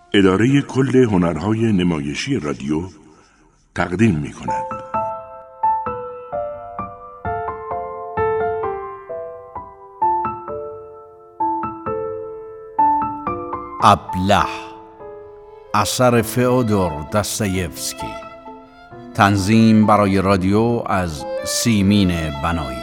اداره کل هنرهای نمایشی رادیو تقدیم می کند. ابله، اثر فئودور داستایوفسکی. تنظیم برای رادیو از سیمین بنایی.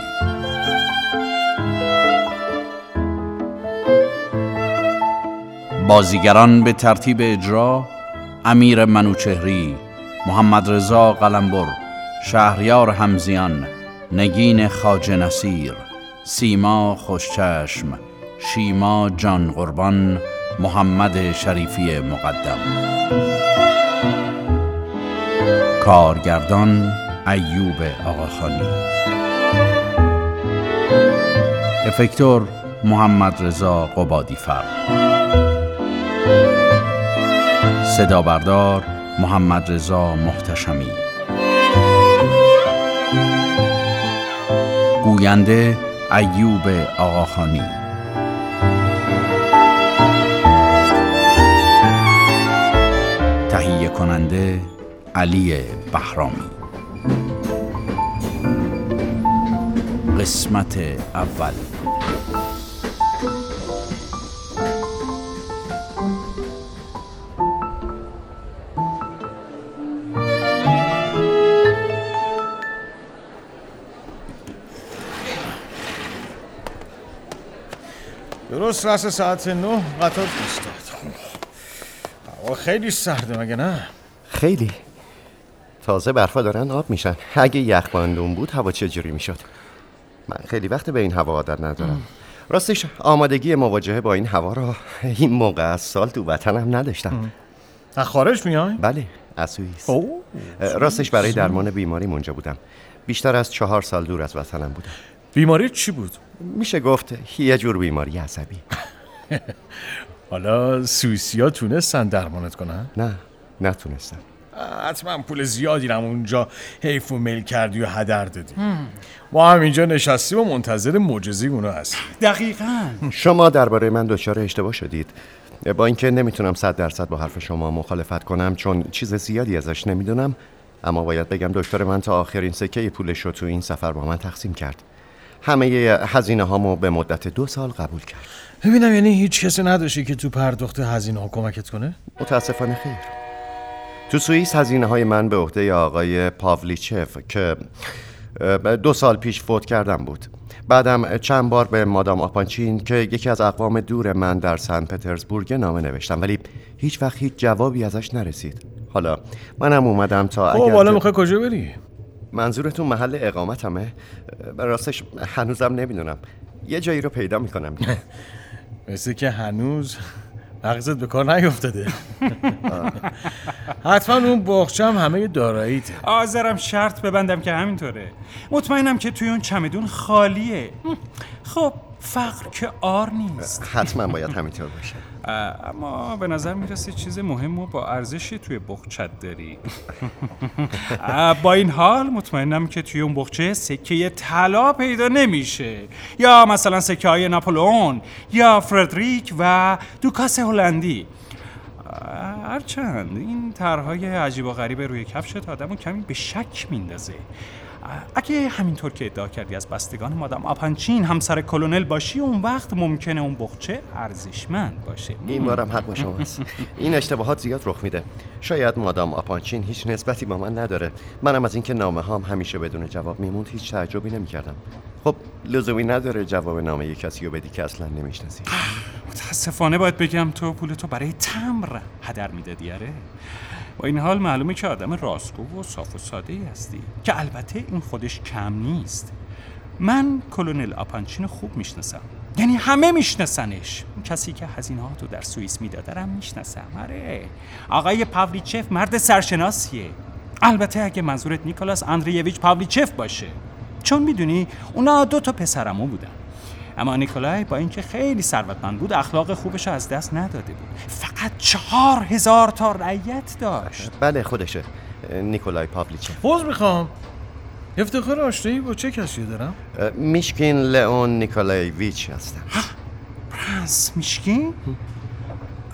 بازیگران به ترتیب اجرا: امیر منوچهری، محمد رضا قلمبر، شهریار همزیان، نگین خواجه نصیر، سیما خوشچشم، شیما جان قربان، محمد شریفی مقدم. کارگردان ایوب آقاخانی. افکتور محمد رضا قبادی‌فر. صدا بردار محمد رضا محتشمی. گوینده ایوب آقاخانی. تهیه کننده علی بهرامی. قسمت اول. درست رأس ساعت 9 قطار ایستاد. هوا خیلی سرده مگه نه؟ خیلی. تازه برفا دارن آب میشن. اگه یخبندون بود هوا چجوری میشد؟ من خیلی وقت به این هوا عادت ندارم. راستش آمادگی مواجهه با این هوا را این موقع از سال تو وطنم نداشتم. از خارج میای؟ بله، از سوئیس. راستش برای درمان بیماری اونجا بودم. بیشتر از 4 سال دور از وطنم بودم. بیماری چی بود؟ میشه گفت یه جور بیماری عصبی. حالا سوئیسیا تونستن درمانت کنن؟ نه، نتونستن. حتما پول زیادی رم اونجا حیف و میل کردی و هدر دادی. ما هم اینجا نشستیم و منتظر معجزه اونا هستیم. دقیقاً. شما درباره من دچار اشتباه شدید. با اینکه نمیتونم 100% با حرف شما مخالفت کنم چون چیز زیادی ازش نمیدونم، اما باید بگم دکتر من تا آخرین سکه پولش رو تو این سفر با من تقسیم کرد. همه هزینه هامو به مدت 2 سال قبول کرد. ببینم یعنی هیچ کسی نداشتی که تو پرداخت هزینه ها کمکت کنه؟ متاسفانه خیر. تو سوئیس هزینه های من به عهده آقای پاولیچف که 2 سال پیش فوت کردم بود. بعدم چند بار به مادام آپانچین که یکی از اقوام دور من در سن پترزبورگ نامه نوشتم، ولی هیچ وقت هیچ جوابی ازش نرسید. حالا منم اومدم تا اگر حالا میخوای کجا بری؟ منظورتون محل اقامتمه؟ راستش هنوزم نمیدونم. یه جایی رو پیدا میکنم. مثل که هنوز مغزت به کار نیفتاده. حتما اون باغچه هم همه داراییته. حاضرم شرط ببندم که همینطوره. مطمئنم که توی اون چمدون خالیه. خب فقر که آر نیست. حتما باید همینطور باشه. اما به نظر میرسه چیز مهم و با ارزشی توی بغچت داری. با این حال مطمئنم که توی اون بغچه سکه طلا پیدا نمیشه، یا مثلا سکه های ناپولئون یا فردریک و دوکاس هلندی. هرچند این طرح‌های عجیب و غریب روی کفشت آدمو کمی به شک میندازه. اگه همینطور که ادعا کردی از بستگان مادام آپانچین همسر کلونل باشی، اون وقت ممکنه اون بغچه ارزشمند باشه. این بارم حق با شماست. این اشتباهات زیاد رخ میده. شاید مادام آپانچین هیچ نسبتی با من نداره. منم از اینکه نامه هام همیشه بدون جواب میموند هیچ تعجبی نمیکردم. خب لزومی نداره جواب نامه کسی رو بدی که اصلا نمیشناسی. متاسفانه باید بگم تو پولتو برای تمبر هدر میدادی. آره، با این حال معلومه که آدم راستگو و صاف و ساده ای هستی، که البته این خودش کم نیست. من کلونل آپانچین خوب میشناسم، یعنی همه میشناسنش. کسی که هزینه‌هاتو در سوئیس میداده رو میشناسم. آره، آقای پاولیچف مرد سرشناسیه. البته اگه منظورت نیکولاس اندریویچ پاولیچف باشه، چون میدونی اونا 2 تا پسرمو بودن. اما نیکولای با اینکه خیلی ثروتمند بود اخلاق خوبش از دست نداده بود. فقط 4000 تا رعیت داشت. بله خودشه، نیکولای پاولیچف. پوز میخوام. افتخار آشنایی با چه کسی دارم؟ میشکین لئون نیکولایویچ هستم. پرنس میشکین؟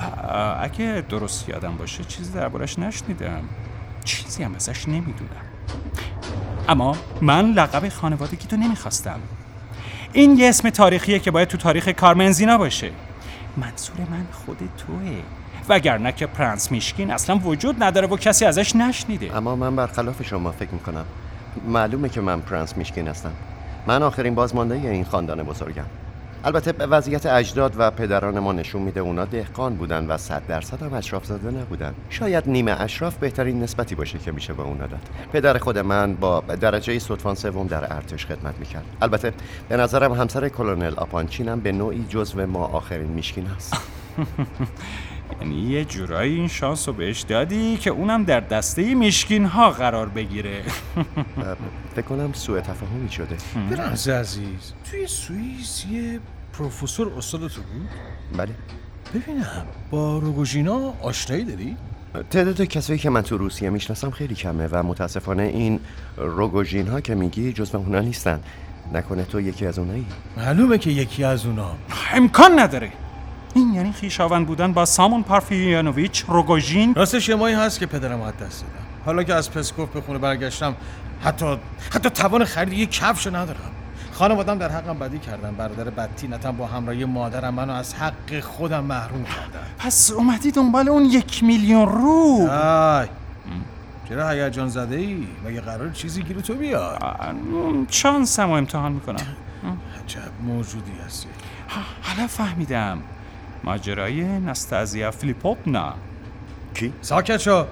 اگه درست یادم باشه چیزی دربارش نشنیدم، چیزی هم ازش نمیدونم. اما من لقب خانوادگی تو نمیخواستم. این یه اسم تاریخیه که باید تو تاریخ کارمنزینا باشه. منظور من خود توه، وگرنه که پرنس میشکین اصلا وجود نداره و کسی ازش نشنیده. اما من برخلاف شما فکر میکنم. معلومه که من پرنس میشکین هستم. من آخرین بازمانده این خاندان بزرگم. البته وضعیت اجداد و پدران ما نشون میده اونا دهقان بودن و 100% هم اشراف زاده نبودن. شاید نیمه اشراف بهترین نسبتی باشه که میشه به اونا داد. پدر خود من با درجه صدفان سوم در ارتش خدمت میکرد. البته به نظرم همسر کلونل آپانچین هم به نوعی جزو ما آخرین میشکین هست. یعنی یه جورایی این شانس رو بهش دادی که اونم در دسته میشکین ها قرار بگیره. فکر کنم سوء تفاهمی شده. پرنس عزیز، توی سوئیس یه پروفسور استاد تو بود؟ بله. ببینم با روگوژینا آشنایی داری؟ تعداد کسایی که من تو روسیه میشناسم خیلی کمه و متاسفانه این روگوژین ها که میگی جزو اونا نیستن. نکنه تو یکی از اونایی؟ معلومه که یکی از اونا. امکان نداره. این یعنی خویشاوند بودن با سامون پارفیانوویچ روگوژین؟ راستش یه ماهی هست که پدرم از دست دادم. حالا که از پسکوف به خونه برگشتم حتی توان خرید یه کفش ندارم. خانواده‌ام در حقم بدی کردن. برادر بدتینتم با همراهی مادرم منو از حق خودم محروم کردن. پس اومدی دنبال اون 1,000,000 روبل؟ چرا هیجان زده ای؟ مگه قرار چیزی گیر تو بیاد؟ شانسم رو امتحان میکنم. عجب موجودی هستی. حالا فهمیدم. ماجرای نستازیا فیلیپوونا. کی؟ ساکت شو.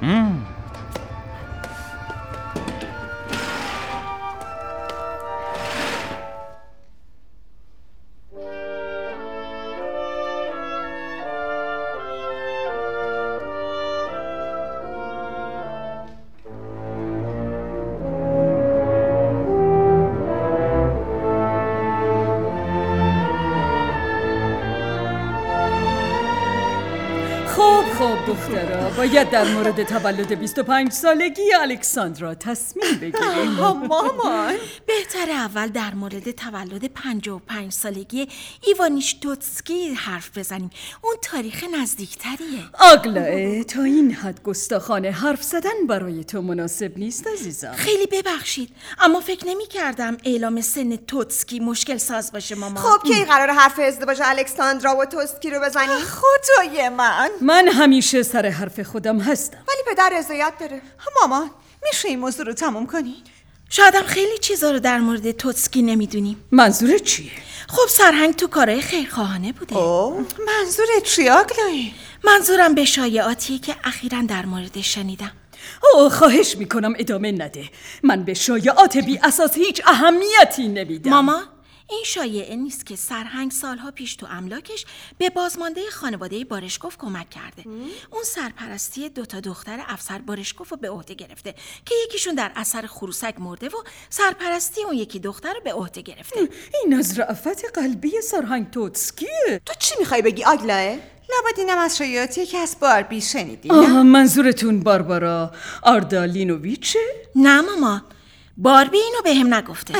خب دخترا، باید در مورد تولد 25 سالگی الکساندرا تصمیم بگیریم. مامان، بهتره اول در مورد تولد 55 سالگی ایوانیشتوتسکی حرف بزنیم. اون تاریخ نزدیکتریه. آگلاه، تا این حد گستاخانه حرف زدن برای تو مناسب نیست عزیزم. خیلی ببخشید، اما فکر نمی کردم اعلام سن توتسکی مشکل ساز باشه مامان. خب کی قراره حرف ازدواج الکساندرا و توتسکی رو بزنی؟ خدای من همیشه سر حرف خودم هستم. ولی پدر رضایت داره. مامان، میشه این موضوع رو تموم کنی؟ شایدم خیلی چیزا رو در مورد توتسکی نمیدونیم. منظورت چیه؟ خب سرهنگ تو کارهای خیرخواهانه بوده. منظورت چیه آگلایی؟ منظورم به شایعاتیه که اخیراً در موردش شنیدم. خواهش میکنم ادامه نده. من به شایعات بی اساس هیچ اهمیتی نمیدم. ماما، این شایعه نیست که سرهنگ سالها پیش تو املاکش به بازمانده خانواده بارشکوف کمک کرده. اون سرپرستی 2 دختر افسر بارشکوف رو به عهده گرفته که یکیشون در اثر خروسک مرده و سرپرستی اون یکی دختر رو به عهده گرفته. این از رأفت قلبی سرهنگ توتسکیه. تو چی میخوای بگی آگلاه؟ لابد اینم از شایعاتی که از باربی شنیدی. منظورتون باربارا آردالینوویچه؟ نه ماما، باربی اینو بهم نگفته.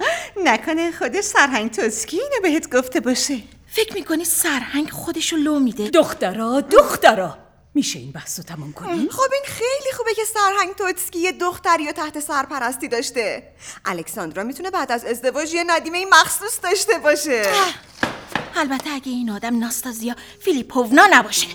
نکنه خود سرهنگ توتسکی اینو بهت گفته باشه؟ فکر میکنی سرهنگ خودشو لو میده؟ دخترا میشه این بحثو تمام کنی؟ خب این خیلی خوبه که سرهنگ توتسکی یه دختری رو تحت سرپرستی داشته. الکساندرا میتونه بعد از ازدواج یه ندیمه مخصوص داشته باشه. البته اگه این آدم ناستازیا فیلیپوونا نباشه.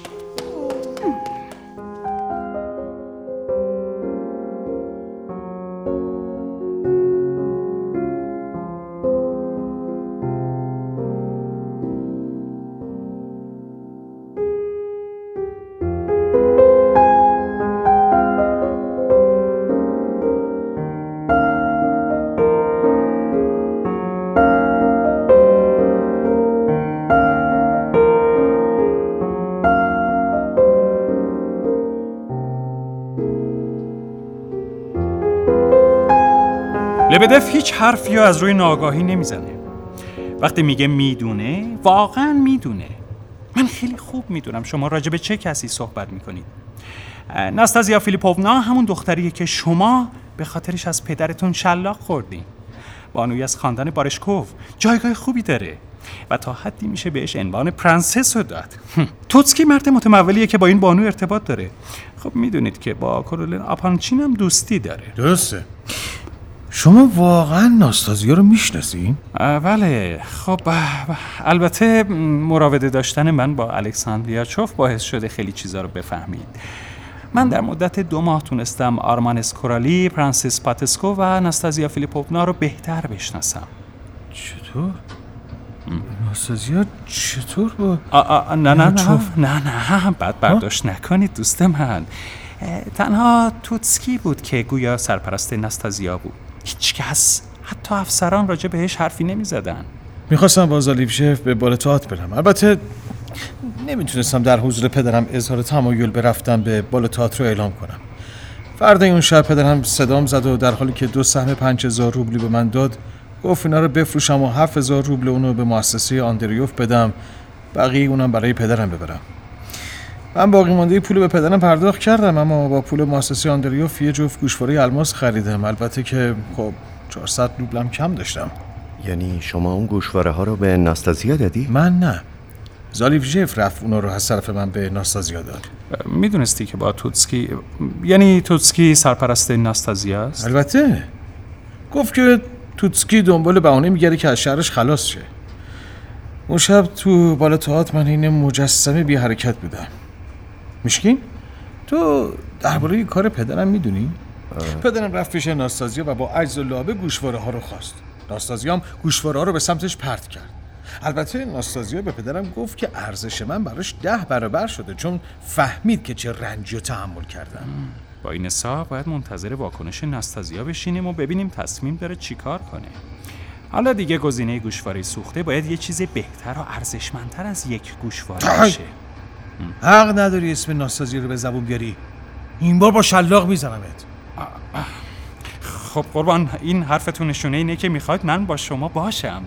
لبدف هیچ حرفی از روی ناآگاهی نمیزنه. وقتی میگه میدونه، واقعا میدونه. من خیلی خوب میدونم شما راجع به چه کسی صحبت میکنید. ناستازیا فیلیپوونا همون دختریه که شما به خاطرش از پدرتون شلاق خوردین. بانوی از خاندان بارشکوف، جایگاه خوبی داره. و تا حدی میشه بهش عنوان پرنسس رو داد. توتسکی مرد متمولیه که با این بانو ارتباط داره. خب میدونید که با کارولین آپانچین هم دوستی داره. درسته. شما واقعا ناستازیا رو میشناسین؟ بله. خب البته مراوده داشتن من با الکساندریاچوف باعث شده خیلی چیزا رو بفهمید. من در مدت 2 ماه تونستم آرمان اسکورالی، پرنسس پاتسکو و ناستازیا فیلیپوونا رو بهتر بشناسم. چطور؟ ناستازیا چطور با نه بد برداشت نکنید دوست من. تنها توتسکی بود که گویا سرپرست ناستازیا بود. هیچ کس، حتی افسران، راجع بهش حرفی نمی زدن. میخواستم با زالیوشف به بال تئاتر برم. البته نمیتونستم در حضور پدرم اظهار تمایل به رفتن به بال تئاتر رو اعلام کنم. فردا اون شب پدرم صدام زد و در حالی که 2 سهم 5000 روبلی به من داد گفت اینا رو بفروشم و 7000 روبل اونو به مؤسسه آندریوف بدم، بقیه اونم برای پدرم ببرم. من باقی مانده پول به پدرم پرداخت کردم، اما با پول مؤسسه آندریوف یه جفت گوشواره الماس خریدم. البته که خب 400 روبلم کم داشتم. یعنی شما اون گوشواره ها رو به ناستازیا دادی؟ من نه. زالیوژف رفت اونا رو از طرف من به ناستازیا داد. میدونستی که با توتسکی، یعنی توتسکی سرپرست ناستازیا است؟ البته. گفت که توتسکی دنبال بهانه میگره که از شهرش خلاص شه. اون شب تو بالا تئاتر من این مجسمه بی حرکت بودم. میشکین؟ تو درباره کار پدرم میدونی؟ پدرم رفت پیش ناستازیا و با عجز و لابه گوشواره ها رو خواست. ناستازیا هم گوشواره ها رو به سمتش پرت کرد. البته ناستازیا به پدرم گفت که ارزش من براش 10 برابر شده، چون فهمید که چه رنجی رو تحمل کردم. با این حساب باید منتظر واکنش ناستازیا بشینیم و ببینیم تصمیم داره چی کار کنه. حالا دیگه گزینه گوشواره سوخته باید یه چیز بهتر و ارزشمندتر از یک گوشواره باشه. حق نداری اسم ناستازیا رو به زبون بیاری. این بار با شلاق میزنمت. خب قربان، این حرفتون نشونه اینه که میخواید من با شما باشم.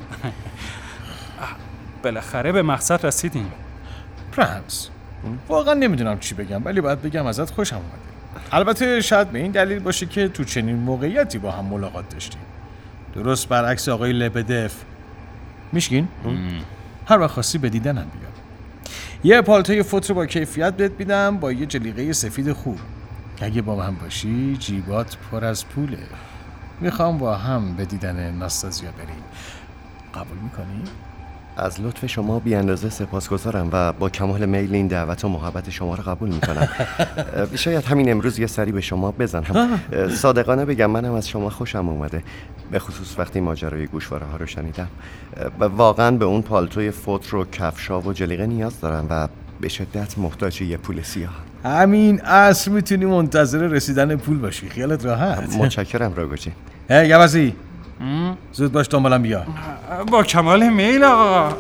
بالاخره به مقصد رسیدیم. پرنس، واقعا نمیدونم چی بگم، ولی باید بگم ازت خوشم اومده. البته شاید به این دلیل باشه که تو چنین موقعیتی با هم ملاقات داشتیم. درست برعکس آقای لبدف. میشکین؟ هر وقت خواستی به دیدنم بیا. یه پالتوی فوت رو با کیفیت بهت میدم با یه جلیقه سفید خوب. اگه با من باشی جیبات پر از پوله. میخوام با هم به دیدن ناستازیا بریم. قبول میکنی؟ از لطف شما بی اندازه سپاسگزارم و با کمال میل این دعوت و محبت شما رو قبول میکنم. شاید همین امروز یه سری به شما بزنم. صادقانه بگم منم از شما خوشم اومده، به خصوص وقتی ماجرای گوشواره ها رو شنیدم. واقعا به اون پالتوی فوت رو کفشا و جلیقه نیاز دارم و به شدت محتاج یه پول سیاه. همین عصر میتونی منتظر رسیدن پول باشی، خیالت راحت. متشکرم راگوچی. یوازی زود باش دنبالم بیا. با کمال میل آقا.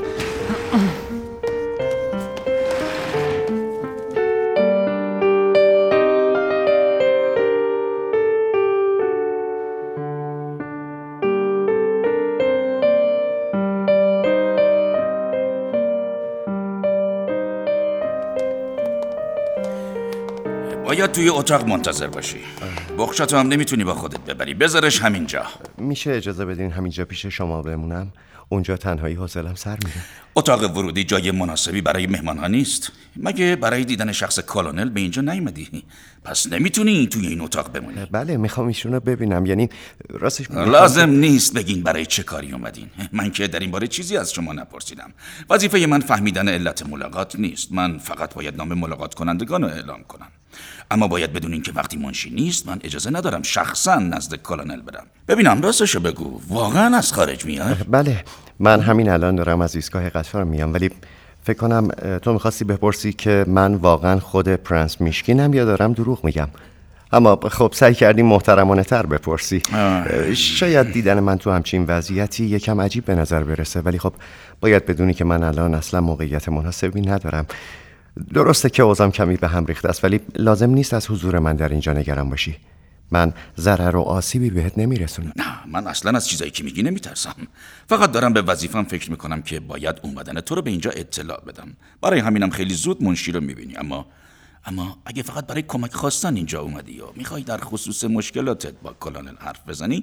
باید توی اتاق منتظر باشی. بخشاتو هم نمیتونی با خودت ببری، بذارش همینجا. میشه اجازه بدین همینجا پیش شما بمونم؟ اونجا تنهایی حوصله‌ام سر میره. اتاق ورودی جای مناسبی برای مهمان‌ها نیست. مگه برای دیدن شخص کالونل به اینجا نیومدی؟ پس نمیتونی توی این اتاق بمونی. بله میخوام ایشونو ببینم، یعنی راستش لازم نیست بگین برای چه کاری اومدین. من که در این باره چیزی از شما نپرسیدم. وظیفه من فهمیدن علت ملاقات نیست. من فقط باید نام ملاقات کنندگان رو اعلام کنم. اما باید بدونین که وقتی منشی نیست من اجازه ندارم شخصا نزد کالونل برم. ببینم راستشو بگو، واقعا از خارج میاد؟ بله، من همین الان دارم از ایستگاه قطار میام، ولی فکر کنم تو میخواستی بپرسی که من واقعا خود پرنس میشکینم یا دارم دروغ میگم. اما خب سعی کردیم محترمانه تر بپرسی. شاید دیدن من تو همچین وضعیتی یکم عجیب به نظر برسه، ولی خب باید بدونی که من الان اصلا موقعیت مناسبی ندارم. درسته که اوضاعم کمی به هم ریخته است، ولی لازم نیست از حضور من در اینجا نگران باشی. من ضرر و آسیبی بهت نمیرسونم. نه، من اصلا از چیزایی که میگی نمیترسم. فقط دارم به وظیفم فکر میکنم که باید اومدن تو رو به اینجا اطلاع بدم. برای همینم خیلی زود منشی رو میبینی. اما اگه فقط برای کمک خواستن اینجا اومدی یا میخوای در خصوص مشکلاتت با کالونل حرف بزنی،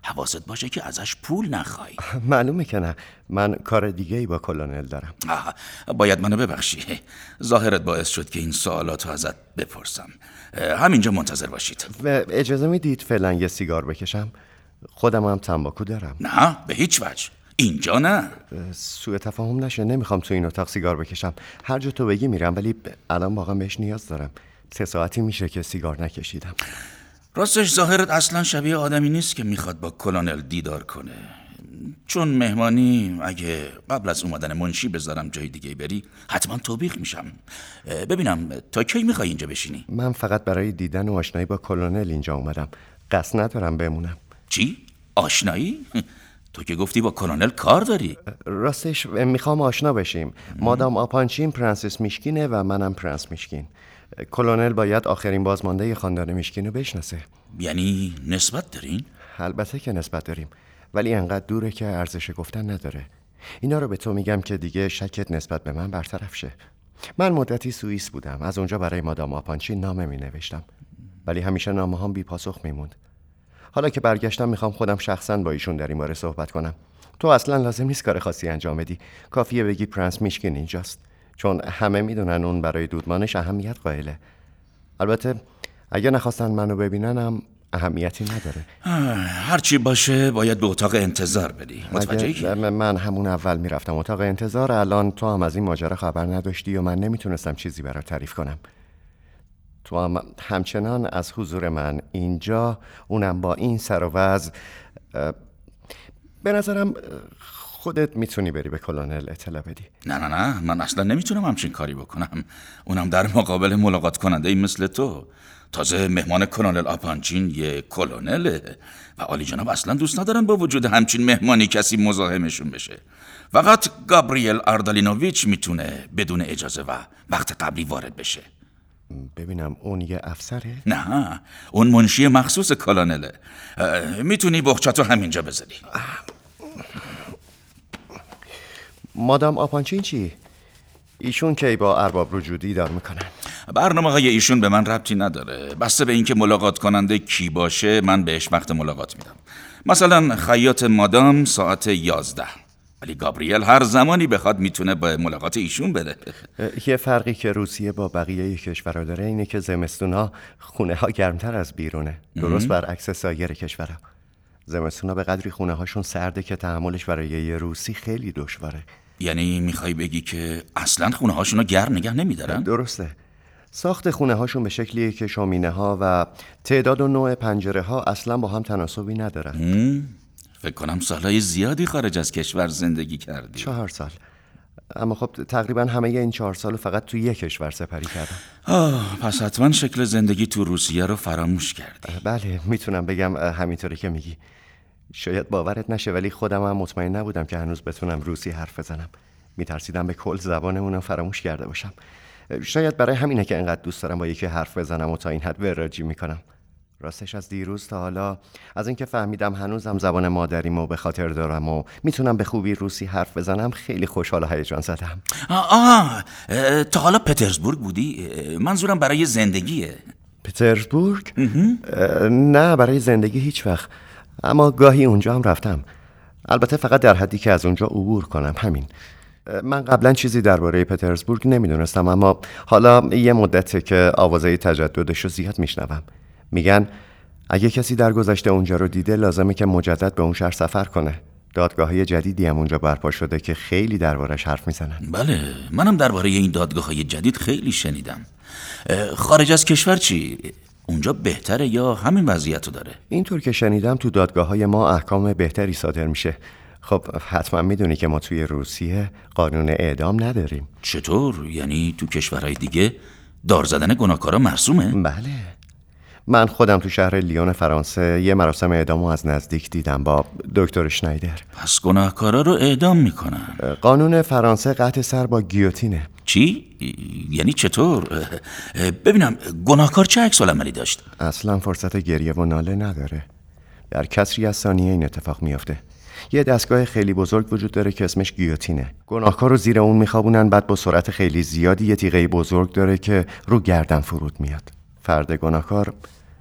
حواست باشه که ازش پول نخوای. معلومه که نه، من کار دیگه ای با کلونل دارم. باید منو ببخشی، ظاهرت باعث شد که این سوالاتو ازت بپرسم. همینجا منتظر باشید. اجازه میدید فعلا یه سیگار بکشم؟ خودم هم تنباکو دارم. نه به هیچ وجه، اینجا نه. سوء تفاهم نشه، نمیخوام تو این اتاق سیگار بکشم. هر جا تو بگی میرم، ولی الان واقعا بهش نیاز دارم. 3 ساعتی میشه که سیگار نکشیدم. راستش ظاهرت اصلا شبیه آدمی نیست که میخواد با کلونل دیدار کنه. چون مهمانی اگه قبل از اومدن منشی بذارم جای دیگه بری حتما توبیخ میشم. ببینم تا کی میخوای اینجا بشینی؟ من فقط برای دیدن و آشنایی با کلونل اینجا اومدم، قصد ندارم بمونم. چی؟ آشنایی؟ تو که گفتی با کلونل کار داری. راستش میخوام آشنا بشیم. مادام آپانچین پرنسس میشکینه و منم پرنس میشکین. کلونل باید آخرین بازمانده خاندان میشکین رو بشناسه. یعنی نسبت دارین؟ البته که نسبت داریم، ولی انقدر دوره که ارزش گفتن نداره. اینا رو به تو میگم که دیگه شکت نسبت به من برطرف شه. من مدتی سوئیس بودم، از اونجا برای مادام آپانچین نامه می نوشتم، ولی همیشه نامه هم بی پاسخ میموند. حالا که برگشتم میخوام خودم شخصا با ایشون در این باره صحبت کنم. تو اصلا لازم نیست کار خاصی انجام بدی، کافیه بگی پرنس میشکین اینجاست، چون همه میدونن اون برای دودمانش اهمیت قائله. البته اگه نخواستن منو ببیننم اهمیتی نداره. هرچی باشه باید به اتاق انتظار بری. متوجهی؟ من همون اول میرفتم اتاق انتظار. الان تو هم از این ماجرا خبر نداشتی و من نمیتونستم چیزی برات تعریف کنم. تو هم همچنان از حضور من اینجا، اونم با این سر و وضع، به نظرم خودت میتونی بری به کلونل اطلاع بدی. نه من اصلا نمیتونم همچین کاری بکنم، اونم در مقابل ملاقات کننده ای مثل تو. تازه مهمان کلونل آپانچین یه کلونله و عالی جناب اصلا دوست ندارن با وجود همچین مهمانی کسی مزاحمشون بشه. فقط گابریل آردالینوویچ میتونه بدون اجازه و وقت قبلی وارد بشه. ببینم اون یه افسره؟ نه، اون منشی مخصوص کلونله. میتونی بخچتو همینجا بذاری. مادام آپانچین چی؟ ایشون کی با ارباب رجودی دار میکنن؟ برنامه‌های ایشون به من ربطی نداره. بسته به اینکه ملاقات کننده کی باشه من بهش وقت ملاقات میدم. مثلا خیاط مادام ساعت 11، ولی گابریل هر زمانی بخواد میتونه با ملاقات ایشون بره. یه فرقی که روسیه با بقیه کشورها داره اینه که زمستونا خونه ها گرمتر از بیرونه، درست برعکس سایر کشورها. زمستونا به قدری خونه هاشون سرده که تحملش برای یه روسی خیلی دشواره. یعنی میخوای بگی که اصلا خونه هاشونو گرم نگه نمیدارن؟ درسته. ساخت خونه هاشون به شکلیه که شومینه ها و تعداد و نوع پنجره ها اصلا با هم تناسبی ندارن. فکر کنم سالهای زیادی خارج از کشور زندگی کردی. 4 سال. اما خب تقریبا همه این 4 سالو فقط تو یک کشور سپری کردم. پس حتما شکل زندگی تو روسیه رو فراموش کردی. بله میتونم بگم همینطوری که میگی. شاید باورت نشه ولی خودم هم مطمئن نبودم که هنوز بتونم روسی حرف بزنم. میترسیدم به کل زبانمون رو فراموش کرده باشم. شاید برای همینه که انقدر دوست دارم با یکی حرف بزنم و تا این حد وراجی میکنم. راستش از دیروز تا حالا از اینکه فهمیدم هنوزم زبان مادریمو به خاطر دارم و میتونم به خوبی روسی حرف بزنم خیلی خوشحال و هیجان زدم. تا حالا پترزبورگ بودی؟ منظورم برای زندگیه. پترزبورگ؟ نه برای زندگی هیچ وقت، اما گاهی اونجا هم رفتم. البته فقط در حدی که از اونجا عبور کنم، همین. من قبلا چیزی درباره پترزبورگ نمیدونستم، اما حالا یه مدته که آوازه تجددش رو زیاد میشنوم. میگن اگه کسی در گذشته اونجا رو دیده لازمه که مجدد به اون شهر سفر کنه. دادگاه‌های جدیدی هم اونجا برپا شده که خیلی دربارش حرف میزنن. بله، منم درباره این دادگاه‌های جدید خیلی شنیدم. خارج از کشور چی؟ اونجا بهتره یا همین وضعیتو داره؟ اینطور که شنیدم تو دادگاه‌های ما احکام بهتری صادر میشه. خب حتما میدونی که ما توی روسیه قانون اعدام نداریم. چطور؟ یعنی تو کشورهای دیگه دار زدن گناهکارا مرسومه؟ بله. من خودم تو شهر لیون فرانسه یه مراسم اعدامو از نزدیک دیدم با دکتر شنایدر. پس گناهکارا رو اعدام میکنن؟ قانون فرانسه قطع سر با گیوتینه. چی؟ یعنی چطور؟ ببینم گناهکار چه عکس‌العملی داشت؟ اصلا فرصت گریه و ناله نداره. در کسری از ثانیه این اتفاق میفته. یه دستگاه خیلی بزرگ وجود داره که اسمش گیوتینه. گناهکار رو زیر اون میخوابونن، بعد با سرعت خیلی زیادی یه تیغه بزرگ داره که رو گردن فرود میاد. فرد گناهکار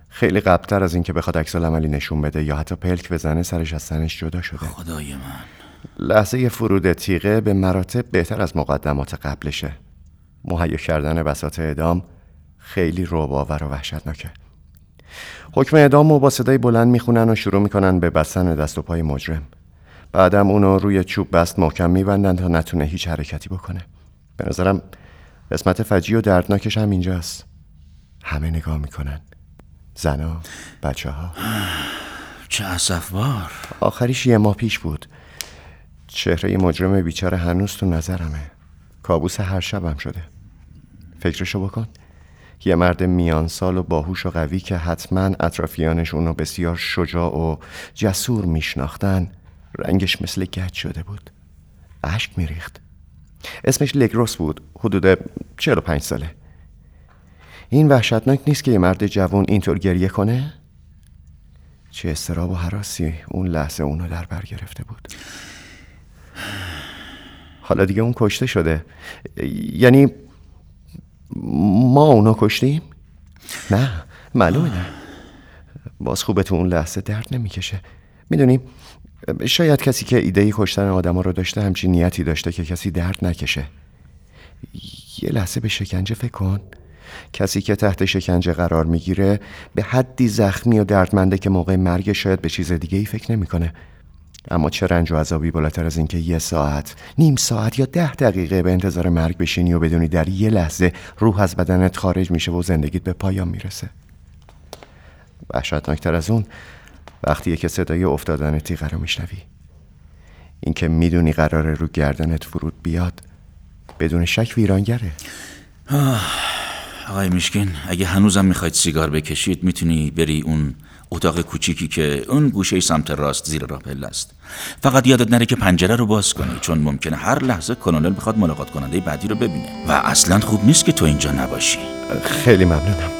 خیلی قبل‌تر از اینکه بخواد عکس‌العملی نشون بده یا حتی پلک بزنه سرش از تنش جدا شده. خدای من. لحظه فرود تیغه به مراتب بهتر از مقدمات قبلشه. مهیا کردن بساط اعدام خیلی رعب‌آور و وحشتناکه. حکم اعدامو با صدای بلند میخونن و شروع میکنن به بستن دست و پای مجرم. بعدم اونو روی چوب بست محکم میبندن تا نتونه هیچ حرکتی بکنه. به نظرم قسمت فجیع و دردناکش هم اینجاست. همه نگاه میکنن، زنا، بچه ها. چه اسفبار. آخریش 1 ماه پیش بود. چهره مجرم بیچاره هنوز تو نظرمه. کابوس هر شبم شده. فکرشو بکن، یه مرد میان سال و باهوش و قوی که حتما اطرافیانش اونو بسیار شجاع و جسور میشناختن، رنگش مثل گچ شده بود. اشک میریخت. اسمش لگروس بود، حدود 45 ساله. این وحشتناک نیست که یه مرد جوان اینطور گریه کنه؟ چه اضطراب و هراسی اون لحظه اونو در بر گرفته بود. حالا دیگه اون کشته شده. یعنی ما اونو کشتیم؟ نه، معلومه نه. باز خوبه تو اون لحظه درد نمیکشه. میدونی شاید کسی که ایدهی کشتن آدما رو داشته همچین نیتی داشته که کسی درد نکشه. یه لحظه به شکنجه فکر کن. کسی که تحت شکنجه قرار میگیره به حدی زخمی و دردمنده که موقع مرگ شاید به چیز دیگه ای فکر نمیکنه. اما چه رنج و عذابی بالاتر از این که 1 ساعت، نیم ساعت یا 10 دقیقه به انتظار مرگ بشینی و بدونی در یه لحظه روح از بدنت خارج میشه و زندگیت به پایان میرسه. وحشتناکتر از اون وقتیه که صدای افتادن تیغه رو میشنوی. این که میدونی قراره رو گردنت فرود بیاد، بدون شک ویرانگره. آقای میشکین، اگه هنوزم میخواید سیگار بکشید میتونی بری اون اتاق کوچیکی که اون گوشه سمت راست زیر راه پله است. فقط یادت نره که پنجره رو باز کنی، چون ممکنه هر لحظه کلونل بخواد ملاقات کننده بعدی رو ببینه و اصلا خوب نیست که تو اینجا نباشی. خیلی ممنونم.